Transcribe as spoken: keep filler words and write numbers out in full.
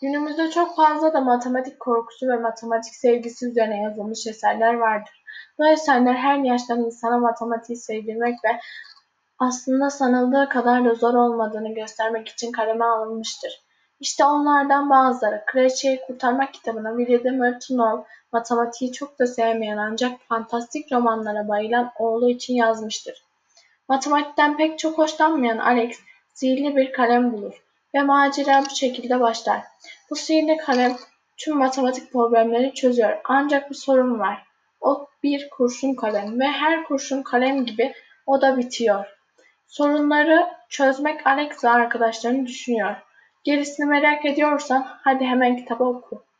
Günümüzde çok fazla da matematik korkusu ve matematik sevgisi üzerine yazılmış eserler vardır. Bu eserler her yaştan insana matematiği sevdirmek ve aslında sanıldığı kadar da zor olmadığını göstermek için kaleme alınmıştır. İşte onlardan bazıları. Kraliçeyi Kurtarmak kitabını Vladimir Turnov, matematiği çok da sevmeyen ancak fantastik romanlara bayılan oğlu için yazmıştır. Matematikten pek çok hoşlanmayan Alex, sihirli bir kalem bulur ve macera bu şekilde başlar. Bu sihirli kalem tüm matematik problemleri çözüyor. Ancak bir sorun var. O bir kurşun kalem ve her kurşun kalem gibi o da bitiyor. Sorunları çözmek Alex ve arkadaşlarını düşünüyor. Gerisini merak ediyorsan hadi hemen kitabı oku.